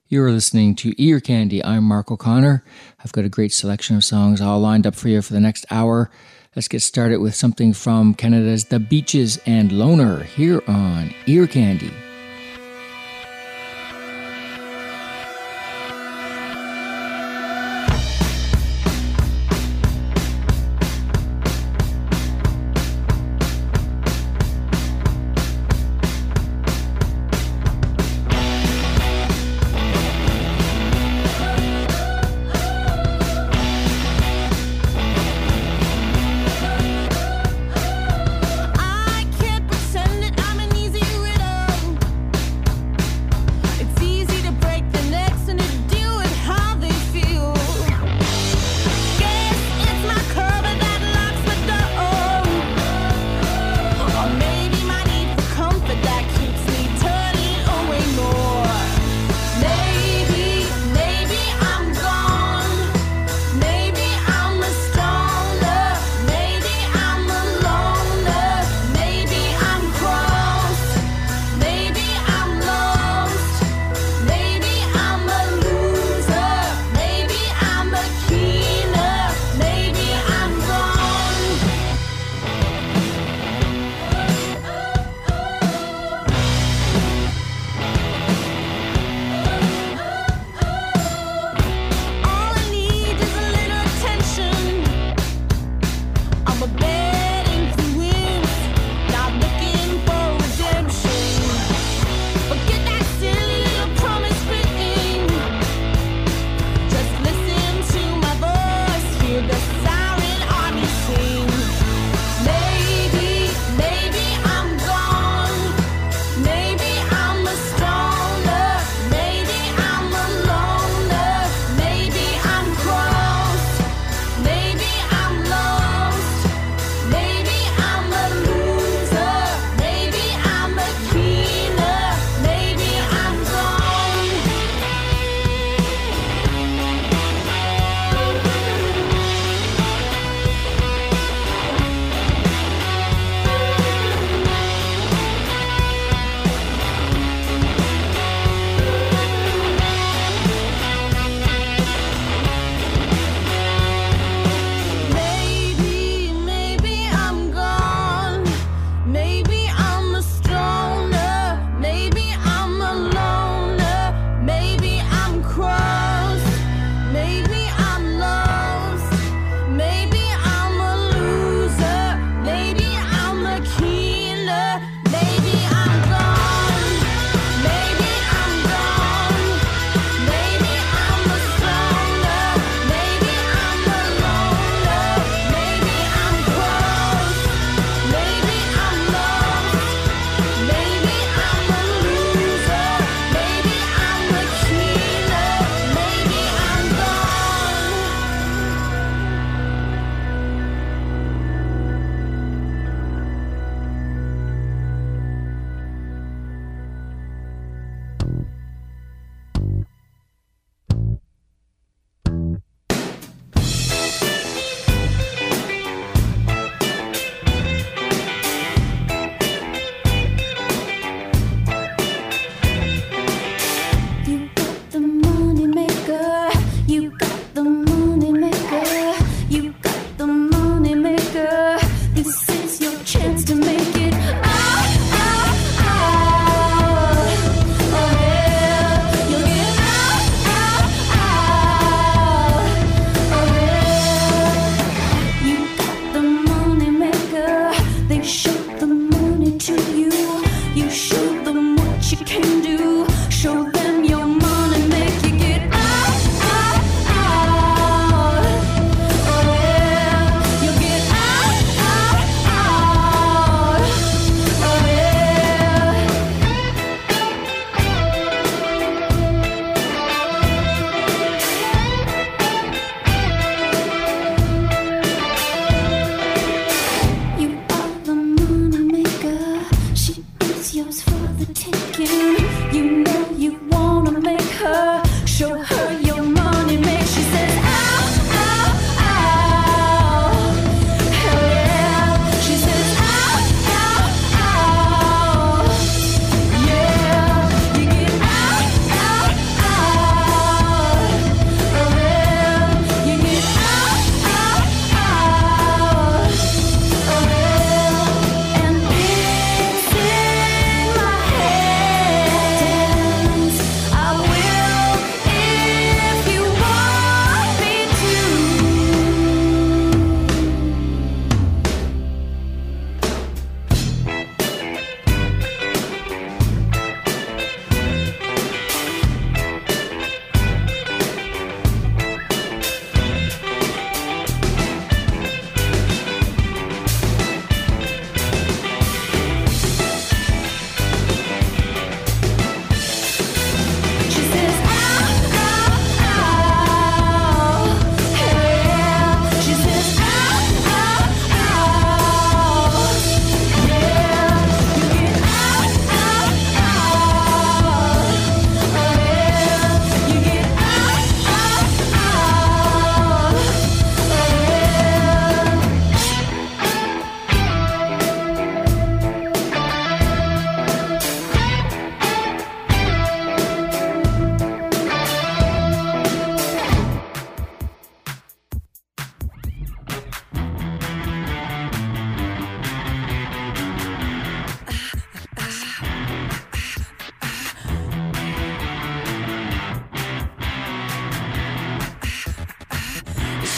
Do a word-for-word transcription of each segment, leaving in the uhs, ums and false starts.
You're listening to Ear Candy. I'm Mark O'Connor. I've got a great selection of songs all lined up for you for the next hour. Let's get started with something from Canada's The Beaches and Loner here on Ear Candy.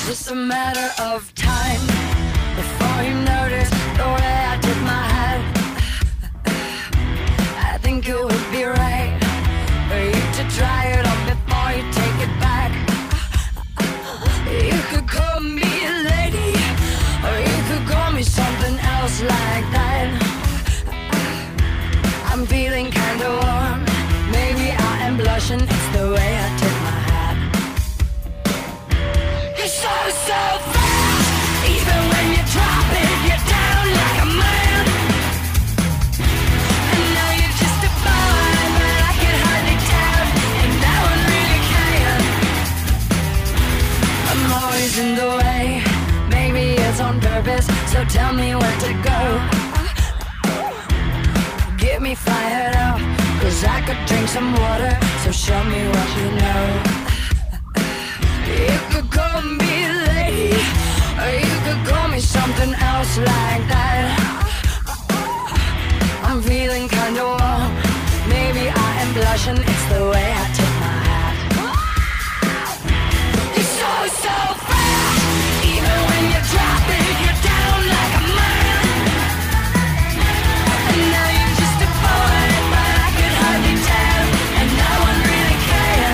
just a matter of time before you notice the way I did my head. I think it would be right for you to try it on before you take it back. You could call me a lady, or you could call me something else like that. I'm feeling kinda warm, maybe I am blushing, it's the way I tip my hat. You're so, so fast, even when you drop it, you're down like a man. And now you're just a boy, but I can hardly tell, and no one really can. I'm always in the way, maybe it's on purpose, so tell me where to go. Get me fired up, cause I could drink some water, so show me what you know. You could call me a lady, or you could call me something else like that. I'm feeling kinda warm, maybe I am blushing, it's the way I tip my hat. You're so, so fast, even when you drop it, you're down like a man. And now you're just a boy, but I could hardly tell, and no one really can.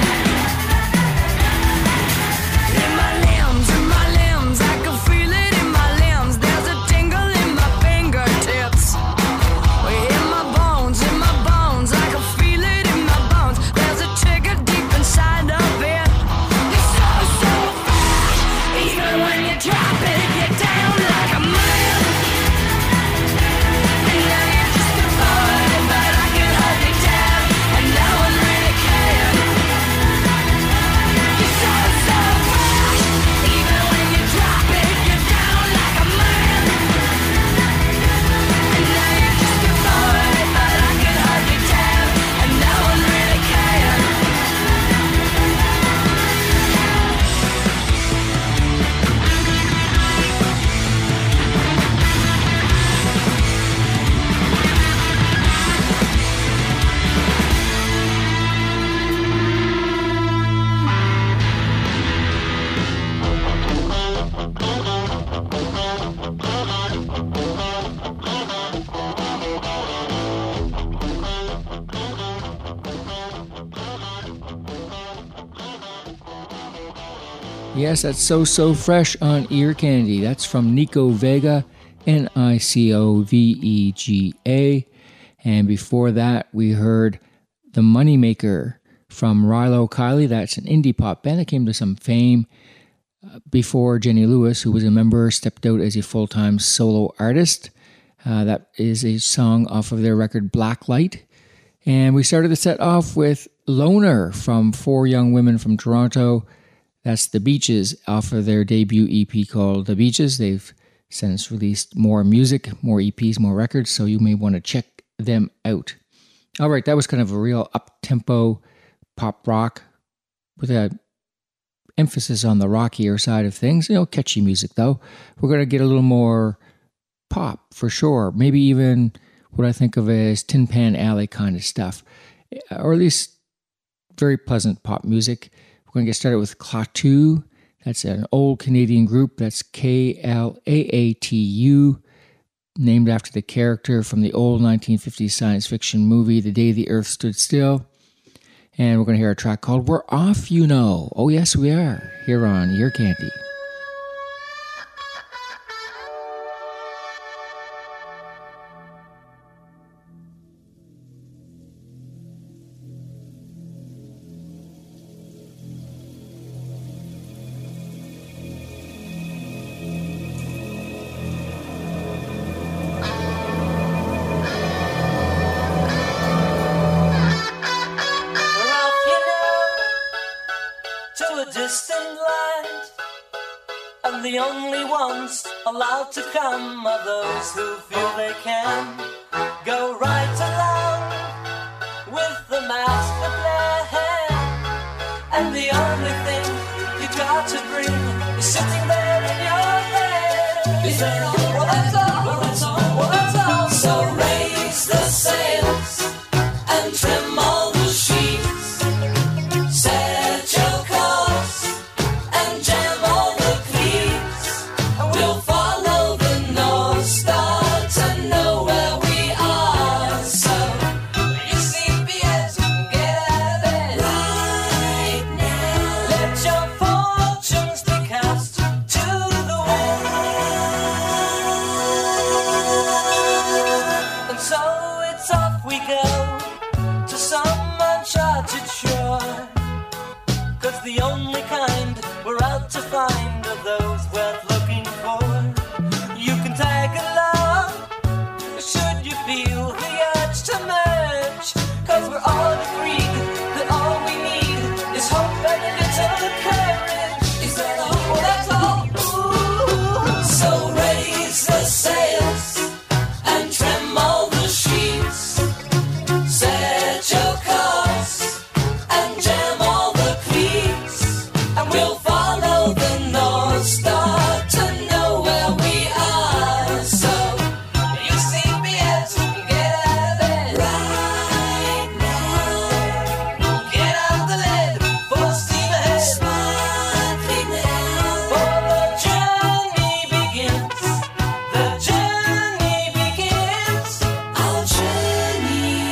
In my limbs, in my limbs, I can feel it in my limbs. There's a tingle in my fingertips. In my bones, in my bones, I can feel it in my bones. There's a trigger deep inside of it. You're so, so fast, even when you drop it, you're down like a man. And now you're just a boy, but I can hardly tell, and no one really can. You're so, so fast, even when you drop it, you're down like a man. And now you're just a boy, but I can hardly tell, and no one really can. Yes, that's So So Fresh on Ear Candy. That's from Nico Vega, N I C O V E G A. And before that, we heard The Moneymaker from Rilo Kiley. That's an indie pop band that came to some fame uh, before Jenny Lewis, who was a member, stepped out as a full-time solo artist. Uh, that is a song off of their record Blacklight. And we started the set off with Loner from Four Young Women from Toronto. That's The Beaches off of their debut E P called The Beaches. They've since released more music, more E Ps, more records, so you may want to check them out. All right, that was kind of a real up-tempo pop rock with an emphasis on the rockier side of things. You know, catchy music, though. We're going to get a little more pop, for sure. Maybe even what I think of as Tin Pan Alley kind of stuff, or at least very pleasant pop music. We're going to get started with Klaatu. That's an old Canadian group. That's K L A A T U, named after the character from the old nineteen fifties science fiction movie, The Day the Earth Stood Still. And we're going to hear a track called We're Off, You Know. Oh, yes, we are, here on Ear Candy. Allowed to come are those who feel they can go right along with the master plan. And the only thing you got to bring is sitting there in your head. Is there all? Well, that's all. Well, that's all. Well, that's all. So raise the sails and trim all the sheets. Set your course and jam all the cleats. the only kind we're out to find are those worth looking for. You can tag along should you feel the urge to merge, cause we're all agreed that all we need is hope and a little courage. Is that all? Well, that's all. Ooh. So raise the sails and trim all the sheets. Set your course and jam all the cleats, and we'll follow the North Star to know where we are. So you see me as get out of bed right now. Get out the lead, full steam ahead. Smartly now. For the journey begins. The journey begins. Our journey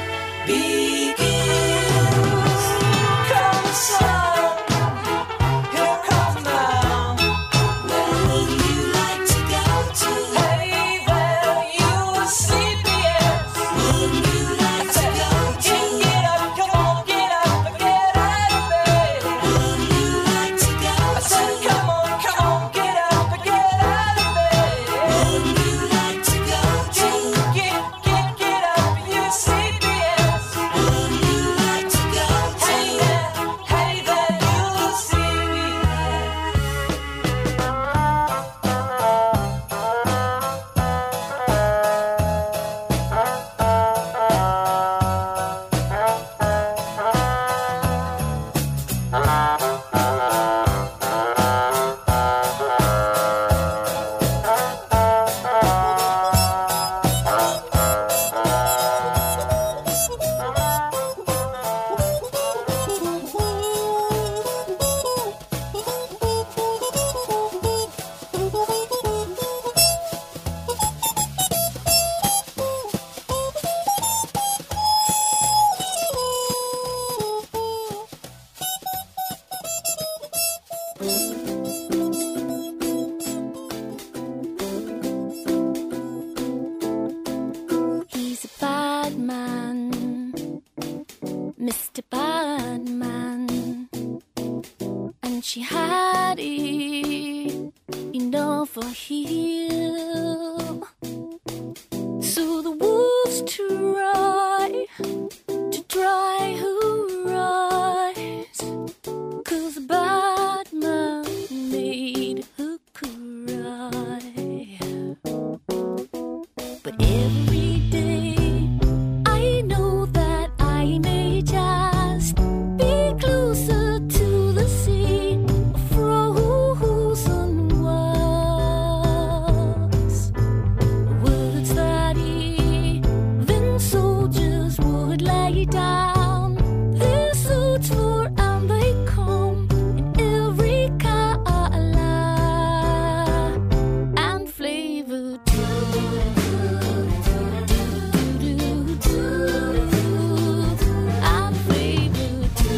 begins. Come sun, here come now. Where would you like to go to? Hey there, you sleepyheads. Would you like to go to? Get up, come on, get up and get out of bed. Would you like to go to? I said, come on, come on, get up and get out of bed. Would you like to go to? Get, get, get up, you sleepyheads. Would you like to go to? Hey there, hey there, you He's a bad man, Mister Badman, and she had it enough for him. So the wolves try to dry her eyes, 'cause the bad man made her cry. But every day I know that I may just be closer to the sea, frozen was words that even soldiers would lay down their swords for, and they come in every color and flavor too. And flavor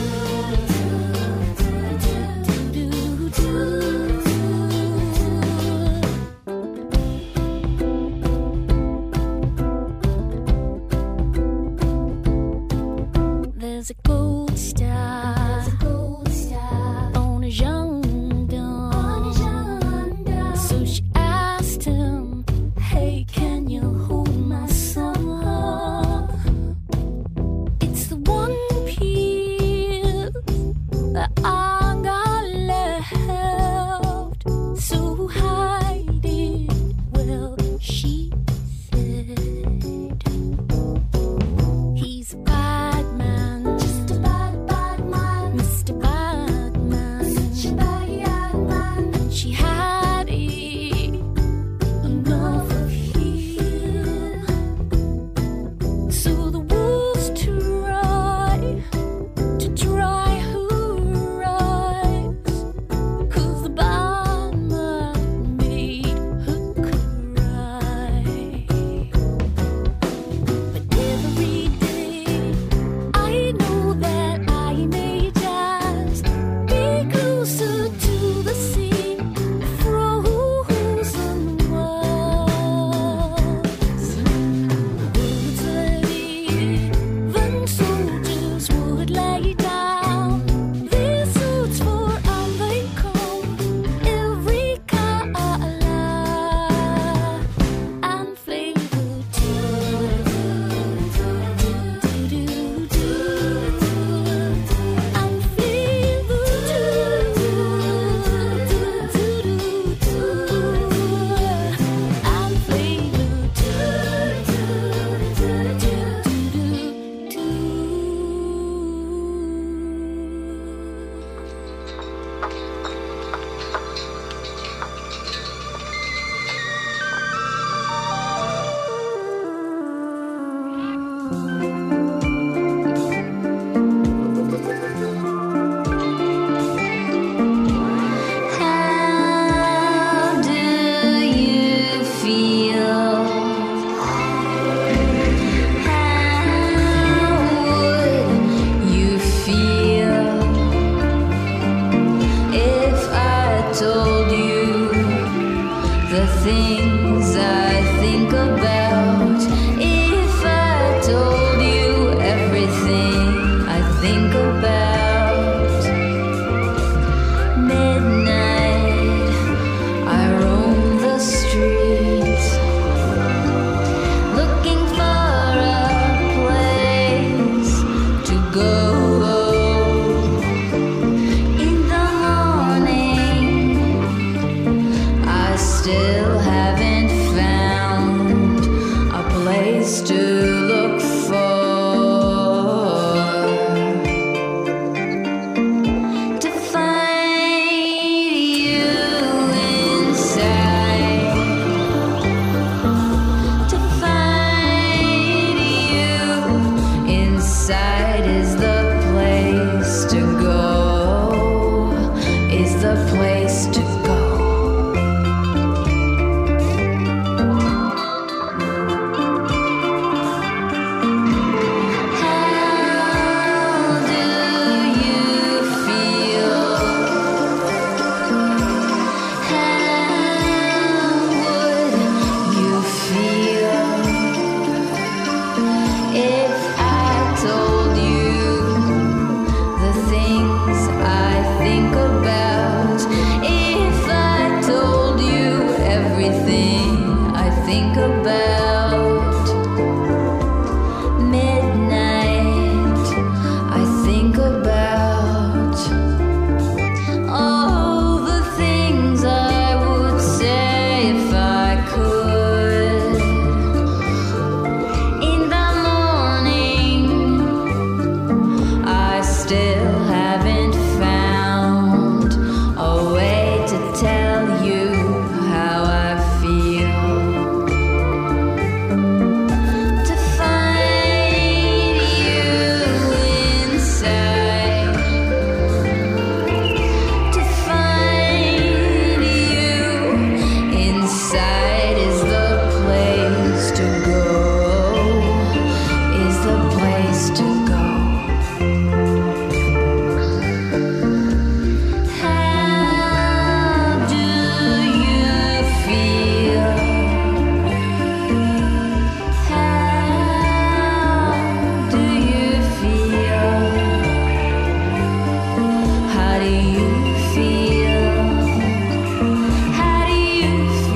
There's a gold star, on a young dawn. So she asked him, hey, can you hold my son? It's the one piece that I got left, so hide it, well, she said. He's a bad man, just a bad, bad man, Mister Badman, such a bad man, and she had it enough of him. So the wolves try to dry her think about midnight. I think about all the things I would say if I could. In the morning, I still haven't found a way to tell you how I feel. To find you inside. To find you inside is the place to go. Is the place to go. How do you feel? How do you feel? How do you feel? How do you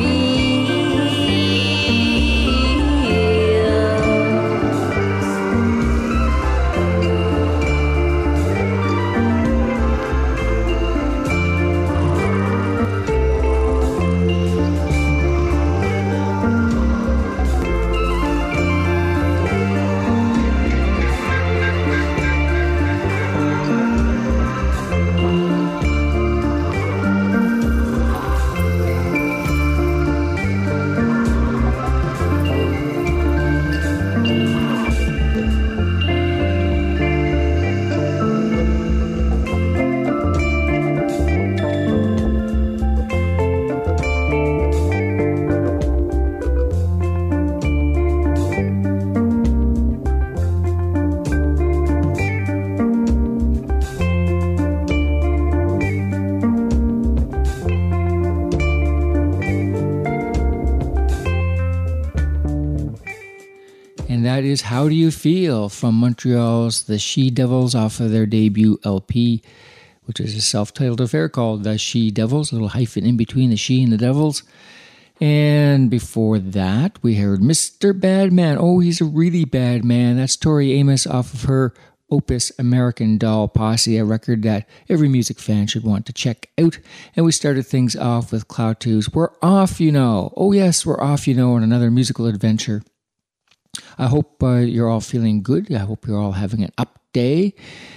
And that is How Do You Feel from Montreal's The She Devils off of their debut L P, which is a self-titled affair called The She Devils, a little hyphen in between the She and the Devils. And before that, we heard Mister Badman. Oh, he's a really bad man. That's Tori Amos off of her opus American Doll Posse, a record that every music fan should want to check out. And we started things off with Cloud two's We're Off, You Know. Oh yes, we're off, you know, on another musical adventure. I hope uh, you're all feeling good. I hope you're all having an up day.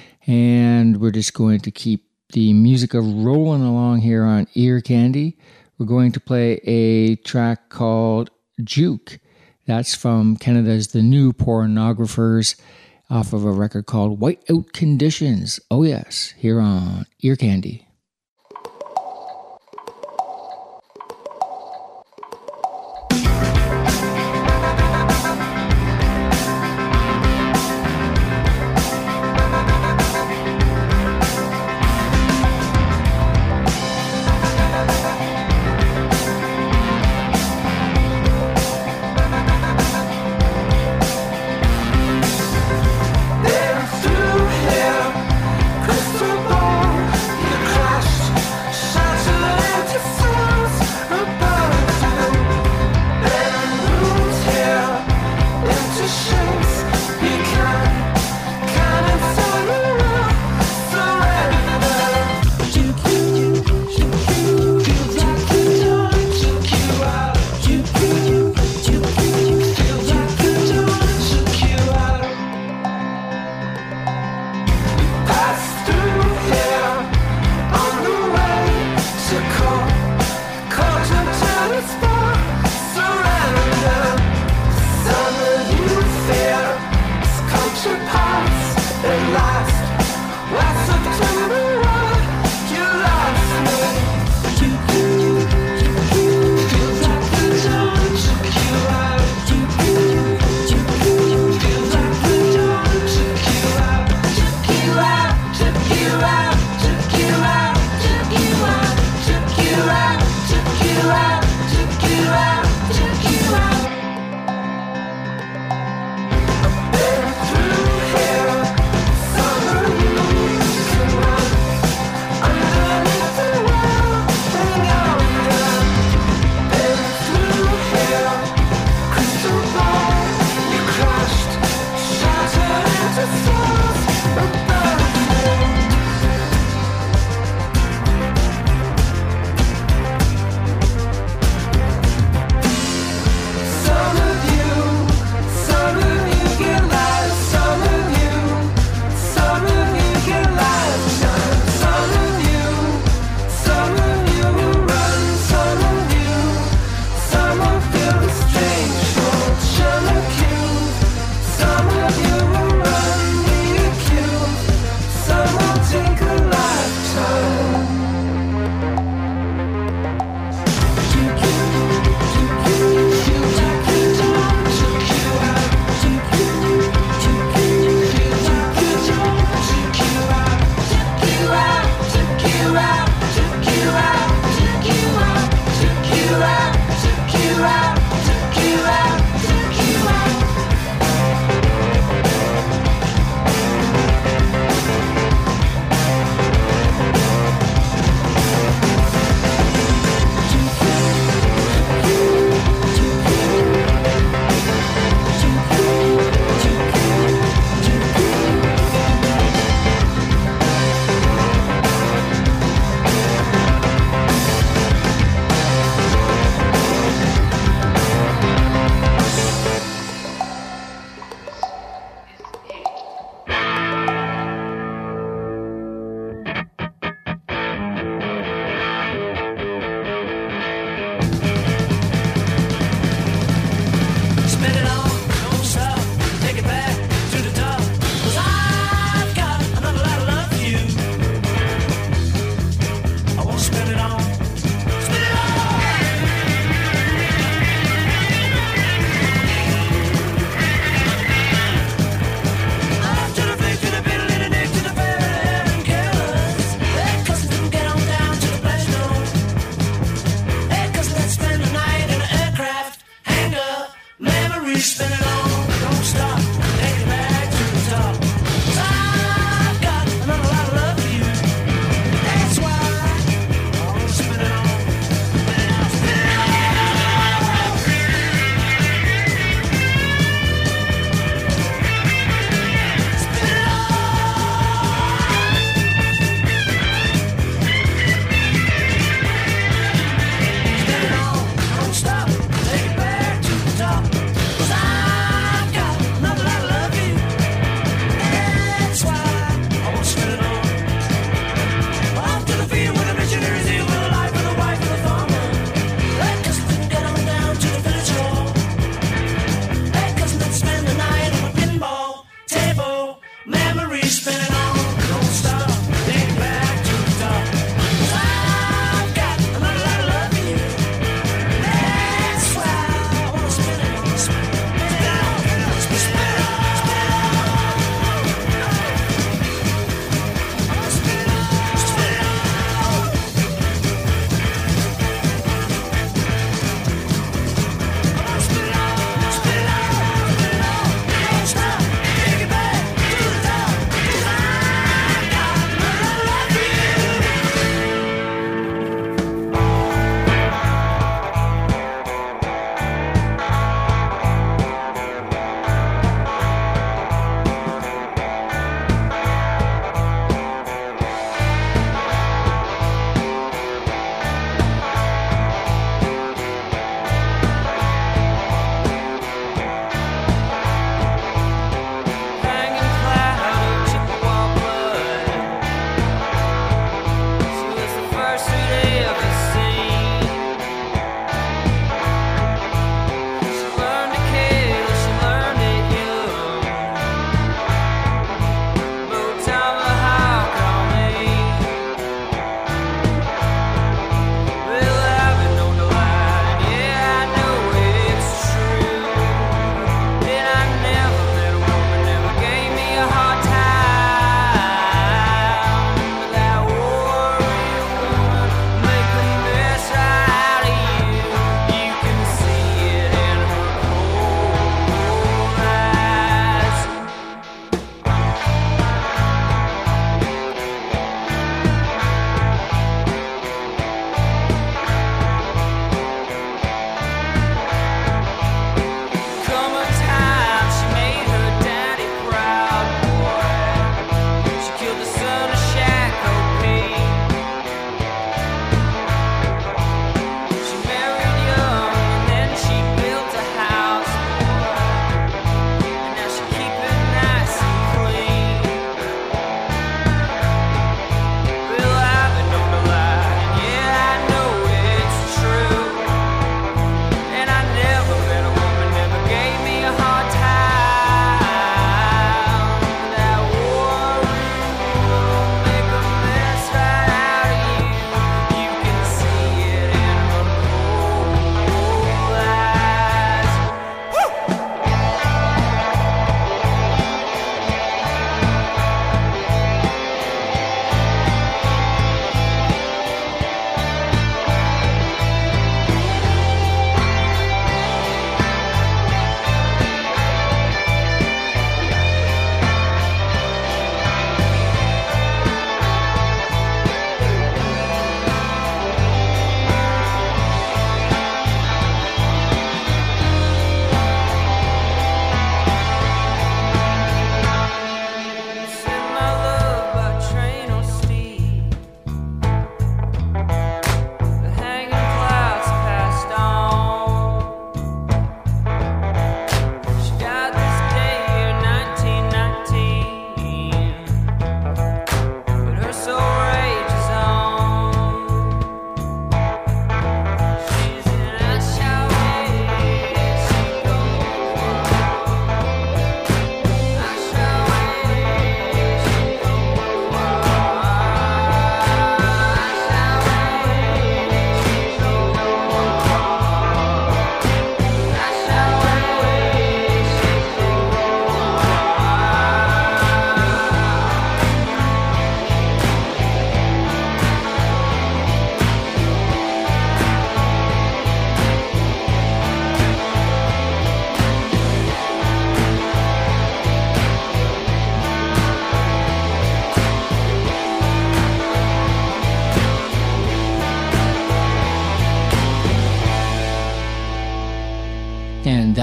And we're just going to keep the music rolling along here on Ear Candy. We're going to play a track called Juke. That's from Canada's The New Pornographers off of a record called Whiteout Conditions. Oh yes, here on Ear Candy. Crystal ball, you cry.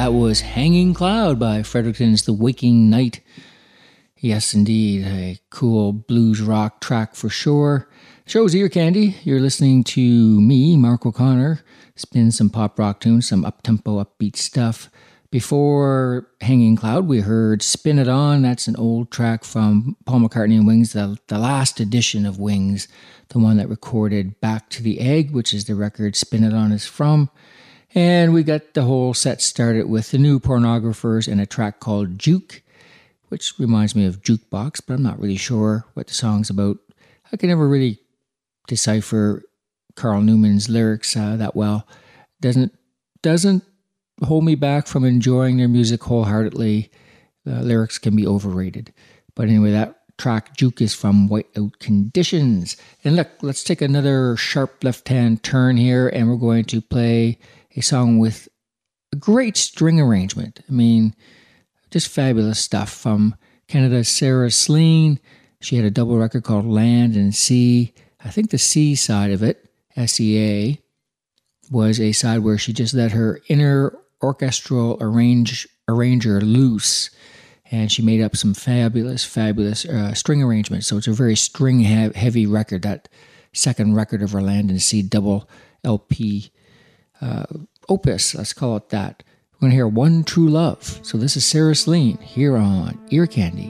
That was Hanging Cloud by Fredericton's The Waking Night. Yes, indeed, a cool blues rock track for sure. Show's Ear Candy. You're listening to me, Mark O'Connor, spin some pop rock tunes, some up-tempo, upbeat stuff. Before Hanging Cloud, we heard Spin It On. That's an old track from Paul McCartney and Wings, the, the last edition of Wings, the one that recorded Back to the Egg, which is the record Spin It On is from. And we got the whole set started with the New Pornographers and a track called Juke, which reminds me of Jukebox, but I'm not really sure what the song's about. I can never really decipher Carl Newman's lyrics uh, that well. Doesn't doesn't hold me back from enjoying their music wholeheartedly. The lyrics can be overrated. But anyway, that track Juke is from Whiteout Conditions. And look, let's take another sharp left-hand turn here, and we're going to play a song with a great string arrangement. I mean, just fabulous stuff from Canada's Sarah Slean. She had a double record called Land and Sea. I think the C side of it, S E A, was a side where she just let her inner orchestral arrange, arranger loose, and she made up some fabulous, fabulous uh, string arrangements. So it's a very string-heavy record, that second record of her Land and Sea double L P Uh, opus, let's call it that. We're going to hear One True Love. So this is Sarah Slean here on Ear Candy.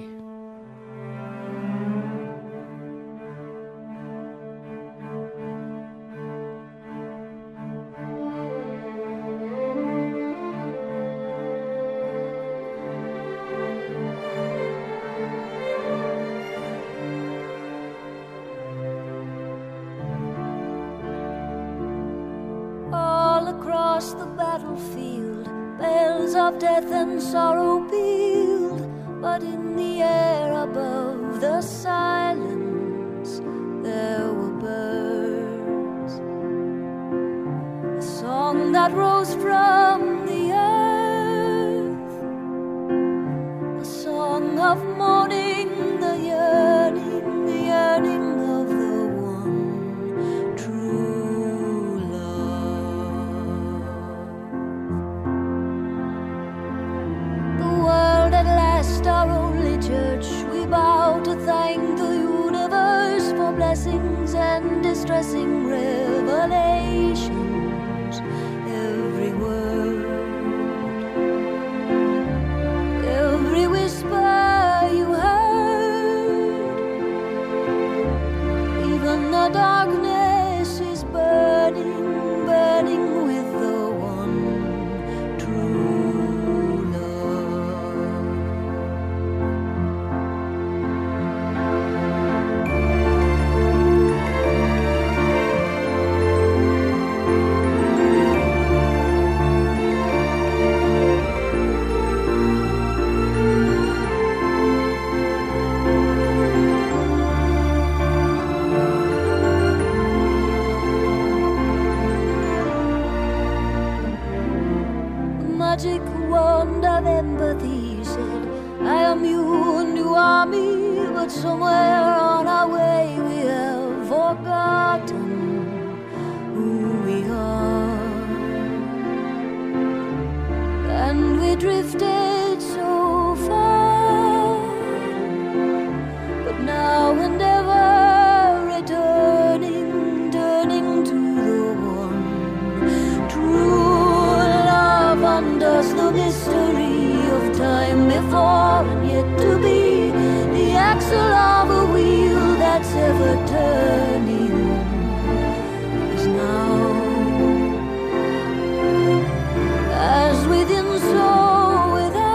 Across the battlefield, bells of death and sorrow pealed, but in the air above the silence there were birds. A song that rose from the earth, a song of mourning, the yearning, the yearning of the one true love. The world at last, our only church, we bow to thank the universe for blessings and distressing revelations. Every word, every whisper you heard, even the darkness is burning, burning with the one true love. Magic wand of empathy said, I am you and you are me, but somewhere on our way we have forgotten who we are. And we drifted so far, but now and ever returning, turning to the one true love undoes the mystery of time before and yet to be, the axle of a wheel that's ever turning is now. As within, so without.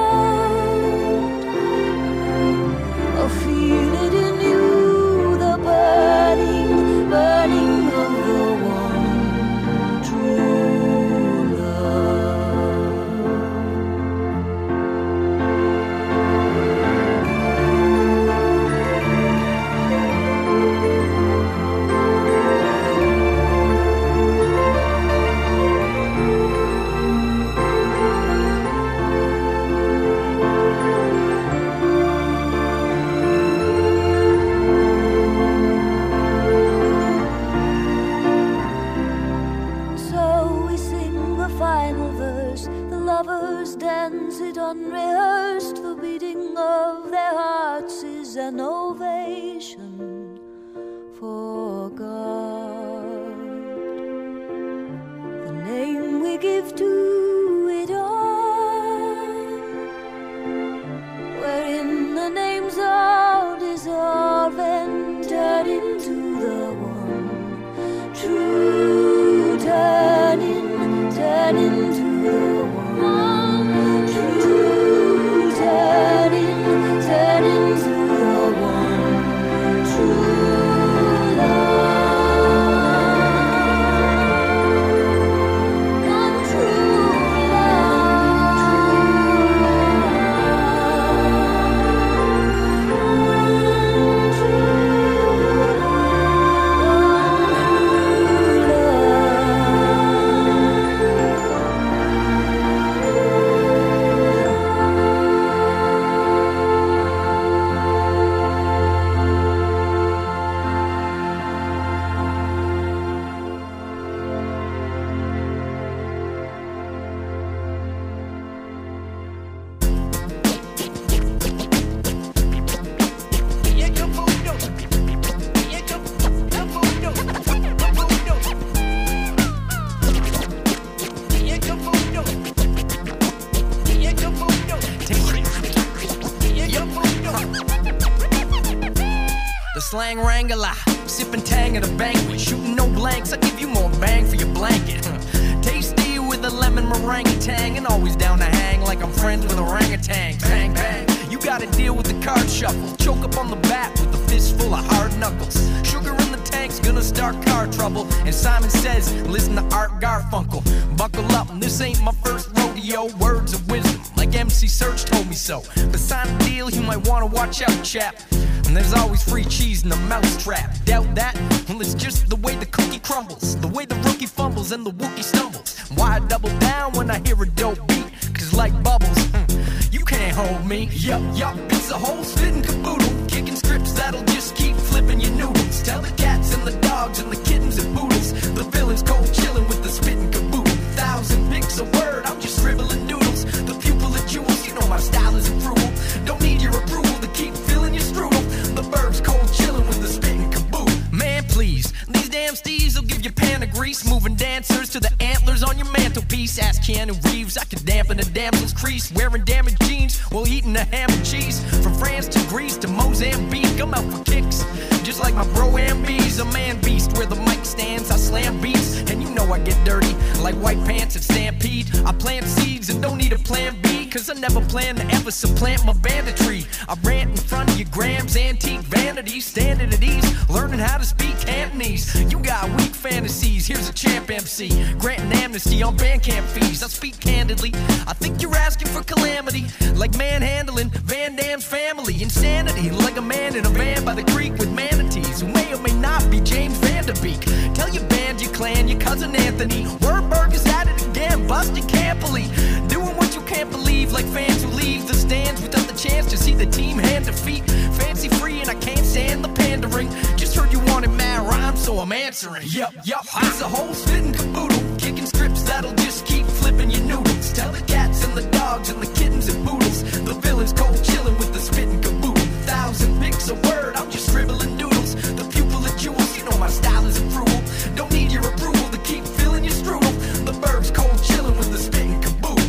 Lang Wrangler, sipping tang at a banquet, shooting no blanks. I give you more bang for your blanket. Tasty with a lemon meringue tang, and always down to hang like I'm friends with orangutans. Bang bang, you gotta deal with the card shuffle. Choke up on the bat with a fistful of hard knuckles. Sugar in the tank's gonna start car trouble. And Simon Says, listen to Art Garfunkel. Buckle up, this ain't my first rodeo. Words of wisdom, like M C Serge told me so. But sign a deal, you might wanna watch out, chap. And there's always free cheese in the mousetrap. Doubt that? Well, it's just the way the cookie crumbles, the way the rookie fumbles and the Wookie stumbles. Why I double down when I hear a dope beat? Cause like bubbles, mm, you can't hold me. Yup, yup, it's a whole spittin' caboodle. Kicking strips that'll just keep flipping your noodles. Tell the cats and the dogs and the kittens and poodles, the villain's cold chillin' with the spittin' caboodle. Thousand pics a word, I'm just scribbling noodles. The pupil of jewels, you know my style is approval. Don't need your approval to keep filling your strudel. The bird's cold chillin' with the spittin' caboodle. Man, please, these damn steeds will give you pan of grease. Moving dancers to the antlers on your mantelpiece. Ask Keanu Reeves, I can dampen a damsel's crease. Wearing damaged jeans while eating a ham and cheese. From France to Greece to Mozambique, I'm out for kicks. Just like my bro M B's, a man beast. Where the mic stands, I slam beats. And you know I get dirty, like white pants at Stampede. I plant seeds and don't need a plan B, cause I never plan to ever supplant my banditry. I rant in front of your grams, antique vanity. Standing at ease, learning how to speak Cantonese. You got weak fantasies, here's a champ M C. Granting amnesty on Bandcamp fees. I speak candidly, I think you're asking for calamity. Like manhandling Van Damme's family. Insanity, like a man in a van by the creek with manatees who may or may not be James Van Der Beek. Tell your band, your clan, your cousin Anthony, Wordberg is at it again, busting campily. Doing what you can't believe, like fans who leave the stands without the chance to see the team hand defeat. Fancy free and I can't stand the pandering. Just heard you wanted mad rhymes, so I'm answering. Yup, yup, it's a whole spittin' caboodle. Kicking strips that'll just keep flipping your noodles. Tell the cats and the dogs and the kittens and poodles, the villain's cold chillin' with the spittin' caboodle. Thousand pics a word, I'm just scribbling doodles. The pupil of jewels, you know my style is approval. Don't need your approval to keep filling your strudel. The bird's cold chillin' with the spittin' caboodle.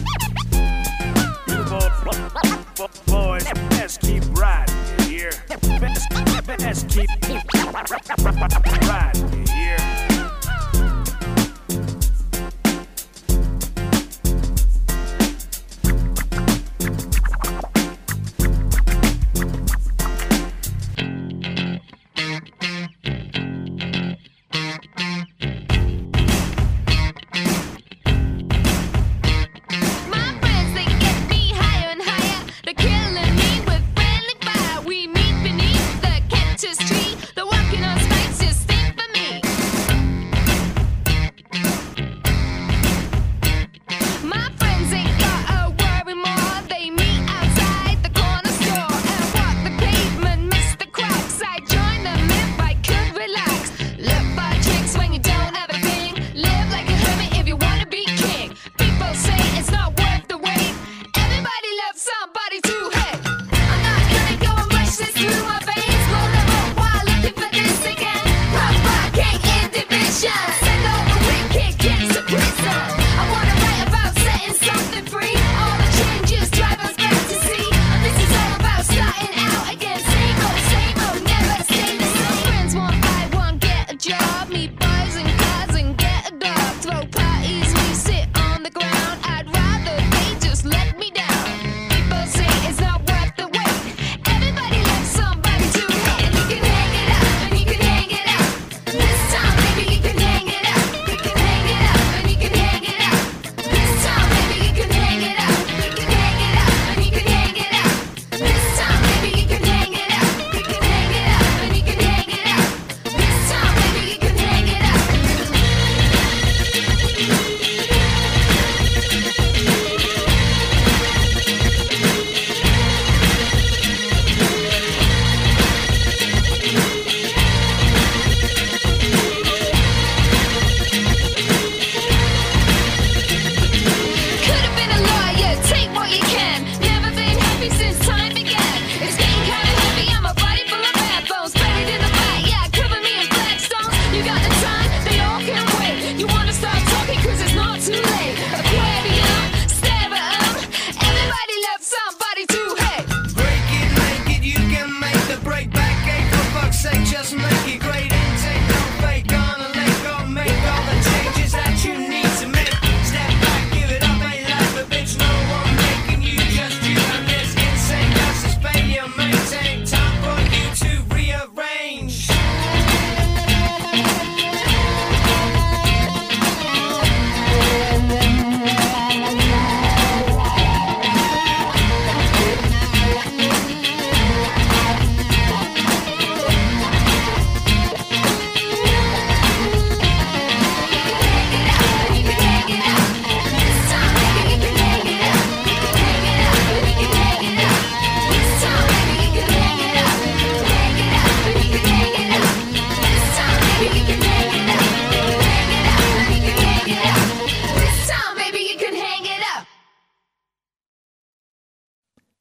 You boys, best keep riding, you hear? Best, best keep riding, you hear? Tree, the walking on spikes just think for me.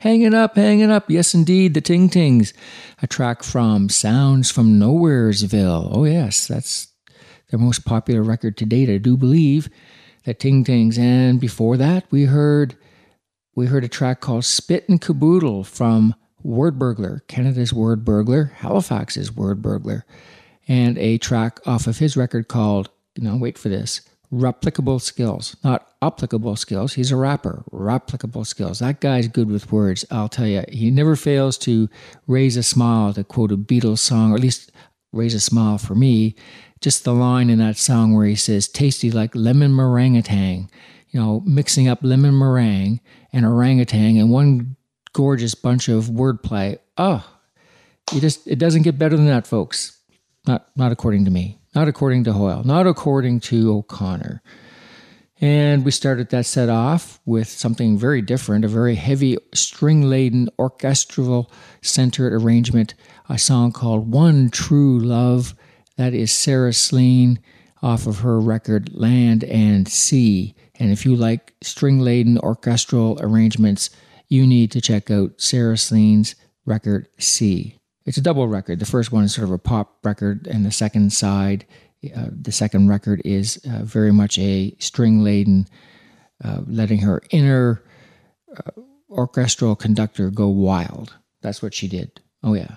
Hanging Up, Hanging Up. Yes, indeed, the Ting Tings. A track from Sounds from Nowheresville. Oh, yes, that's their most popular record to date, I do believe. The Ting Tings. And before that, we heard we heard a track called Spit and Caboodle from Word Burglar, Canada's Word Burglar, Halifax's Word Burglar. And a track off of his record called, now wait for this, Replicable Skills. Not applicable skills. He's a rapper. Replicable skills. That guy's good with words, I'll tell you. He never fails to raise a smile, to quote a Beatles song, or at least raise a smile for me. Just the line in that song where he says, tasty like lemon meringue-a-tang. You know, mixing up lemon meringue and orangutan and one gorgeous bunch of wordplay. Oh, you just, it doesn't get better than that, folks. Not, not according to me. Not according to Hoyle. Not according to O'Connor. And we started that set off with something very different, a very heavy string-laden orchestral-centered arrangement, a song called One True Love. That is Sarah Slean off of her record Land and Sea. And if you like string-laden orchestral arrangements, you need to check out Sarah Slean's record Sea. It's a double record. The first one is sort of a pop record, and the second side, uh, the second record is uh, very much a string-laden, uh, letting her inner uh, orchestral conductor go wild. That's what she did. Oh, yeah.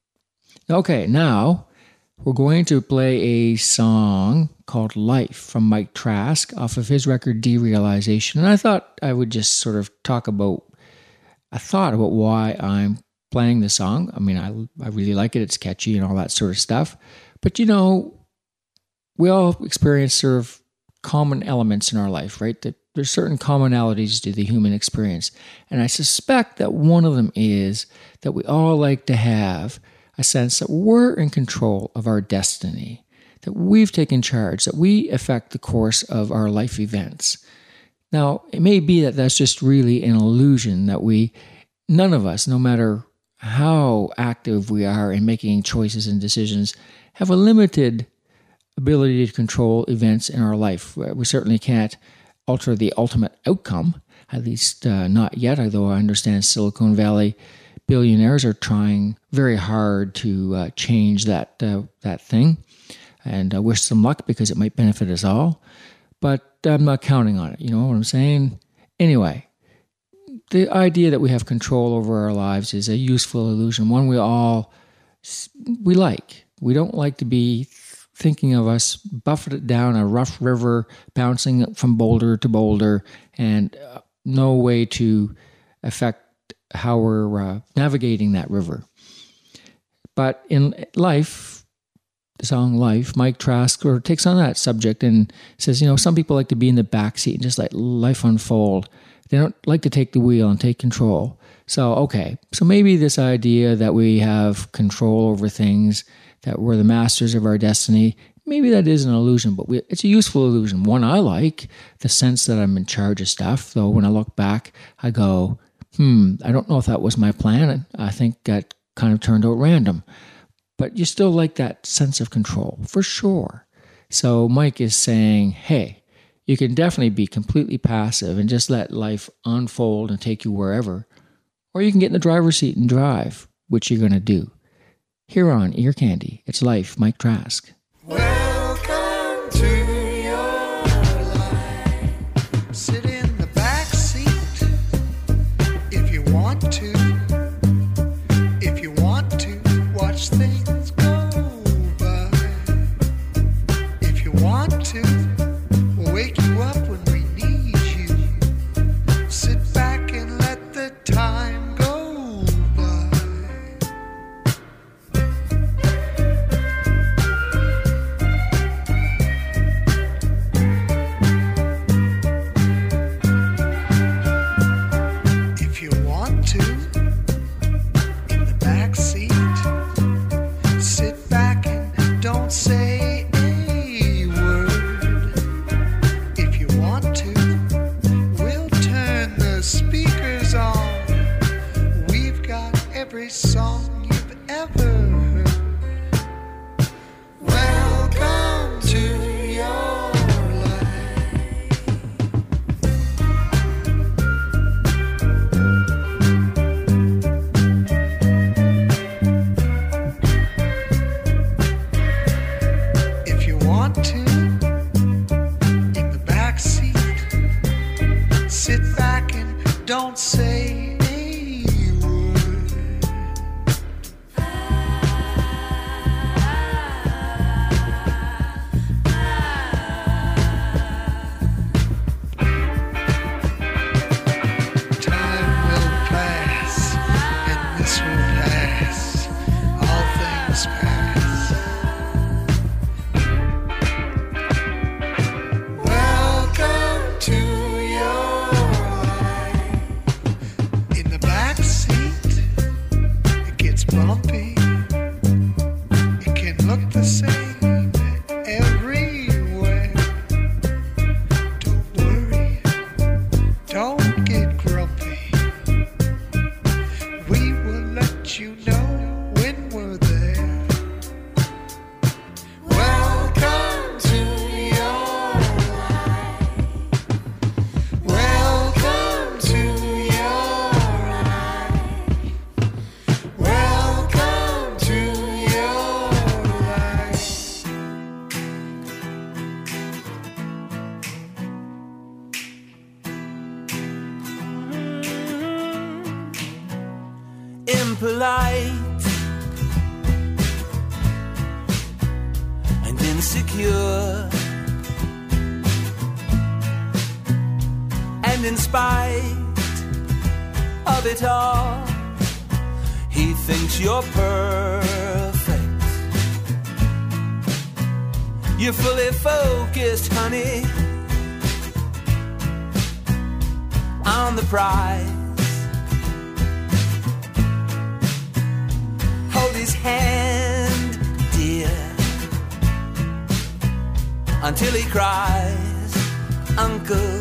Okay, now we're going to play a song called Life from Mike Trask off of his record Derealization. And I thought I would just sort of talk about, I thought about why I'm playing the song. I mean, I I really like it. It's catchy and all that sort of stuff. But, you know, we all experience sort of common elements in our life, right? That there's certain commonalities to the human experience. And I suspect that one of them is that we all like to have a sense that we're in control of our destiny, that we've taken charge, that we affect the course of our life events. Now, it may be that that's just really an illusion, that we, none of us, no matter how active we are in making choices and decisions, have a limited ability to control events in our life. We certainly can't alter the ultimate outcome, at least uh, not yet, although I understand Silicon Valley billionaires are trying very hard to uh, change that uh, that thing, and I wish them luck because it might benefit us all, but I'm not counting on it, you know what I'm saying? Anyway, the idea that we have control over our lives is a useful illusion, one we all, we like. We don't like to be thinking of us buffeted down a rough river, bouncing from boulder to boulder, and uh, no way to affect how we're uh, navigating that river. But in life, the song Life, Mike Trask sort of takes on that subject and says, you know, some people like to be in the backseat and just let life unfold. They don't like to take the wheel and take control. So, okay, so maybe this idea that we have control over things, that we're the masters of our destiny, maybe that is an illusion, but we, it's a useful illusion. One I like, the sense that I'm in charge of stuff, though when I look back, I go, hmm, I don't know if that was my plan. I think that kind of turned out random. But you still like that sense of control, for sure. So Mike is saying, hey, you can definitely be completely passive and just let life unfold and take you wherever. Or you can get in the driver's seat and drive, which you're going to do. Here on Ear Candy, it's Life, Mike Trask. Welcome to your life. Sit in the back seat if you want to. If you want to, watch things go by. If you want to, we'll wake you up when we need you. Sit back and let the time go by. If you want to, in the back seat, sit back and don't say a word. want to, in the back seat, sit back and don't say a word. Time will pass, and this will pass. All things pass. Welcome to your life. In the back seat, it gets bumpy. It can look the same everywhere. Don't worry, don't get grumpy. We will let you know when we're there. Welcome to your life. Welcome to your life. Welcome to your life. Impolite and insecure, and in spite of it all, he thinks you're perfect. You're fully focused, honey, on the prize. Hold his hand, dear, until he cries, Uncle.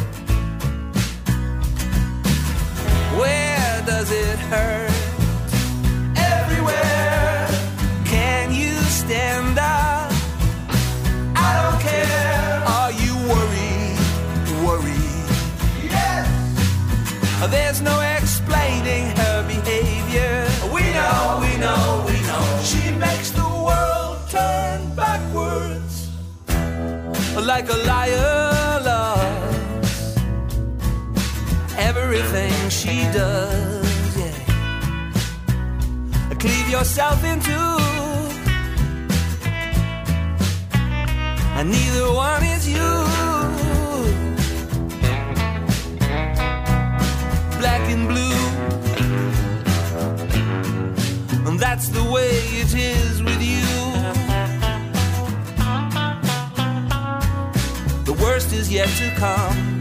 Where does it hurt? Everywhere. Can you stand up? I don't care. Are you worried? Worried? Yes. There's no explaining her behavior. We know, we know, we know. She makes the world turn backwards, like a liar loves everything she does, yeah. Cleave yourself in two, and neither one is you. Black and blue, and that's the way it is with you. The worst is yet to come.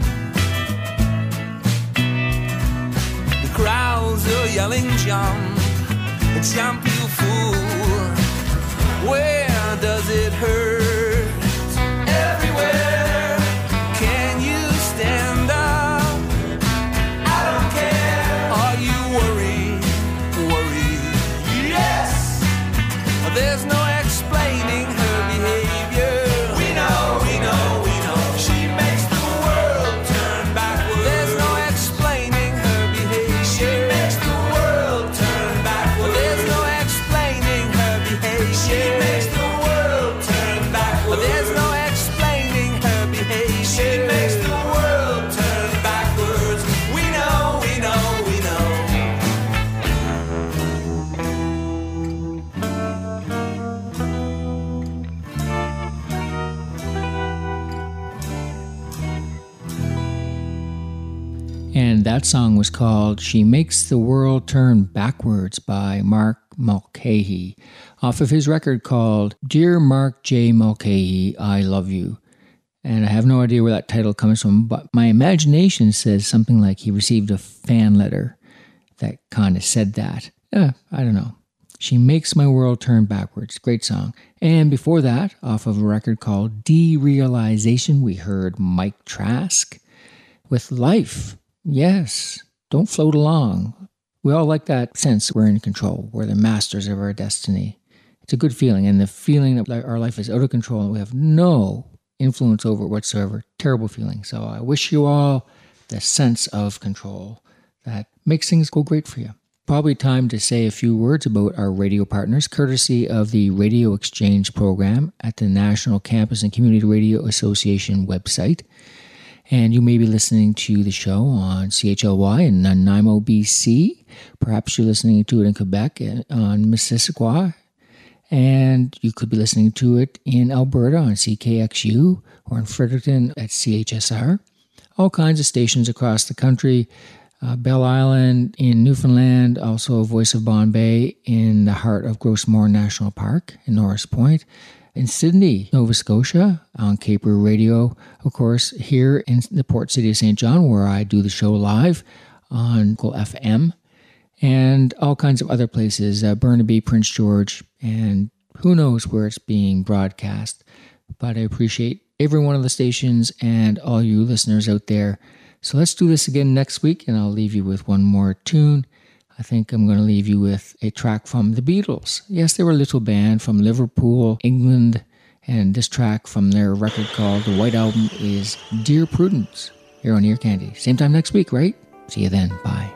The crowds are yelling, jump, jump you fool. Where does it hurt? Everywhere. Can you stand up? I don't care. Are you worried? Worried? Yes. There's no explaining her behavior. We know, we know, we know. She makes the world turn backwards. There's no explaining her behavior. She makes the world turn backwards. There's no explaining her behavior. She makes the world turn backwards. There's no explaining her behavior. She makes the world turn backwards. We know, we know, we know. And that song was called She Makes the World Turn Backwards by Mark Mulcahy, off of his record called Dear Mark J. Mulcahy, I Love You. And I have no idea where that title comes from, but my imagination says something like he received a fan letter that kind of said that. Eh, I don't know. She Makes My World Turn Backwards. Great song. And before that, off of a record called Derealization, we heard Mike Trask with Life. Yes, don't float along. We all like that sense we're in control, we're the masters of our destiny. It's a good feeling, and the feeling that our life is out of control and we have no influence over it whatsoever. Terrible feeling. So I wish you all the sense of control that makes things go great for you. Probably time to say a few words about our radio partners, courtesy of the Radio Exchange program at the National Campus and Community Radio Association website. And you may be listening to the show on C H L Y in Nanaimo, B C. Perhaps you're listening to it in Quebec on Missisquoi. And you could be listening to it in Alberta on C K X U or in Fredericton at C H S R. All kinds of stations across the country. Uh, Bell Island in Newfoundland, also Voice of Bombay in the heart of Grossmore National Park in Norris Point. In Sydney, Nova Scotia, on Caper Radio, of course, here in the port city of Saint John, where I do the show live on F M, and all kinds of other places, uh, Burnaby, Prince George, and who knows where it's being broadcast. But I appreciate every one of the stations and all you listeners out there. So let's do this again next week, and I'll leave you with one more tune. I think I'm going to leave you with a track from the Beatles. Yes, they were a little band from Liverpool, England, and this track from their record called The White Album is Dear Prudence, here on Ear Candy. Same time next week, right? See you then. Bye.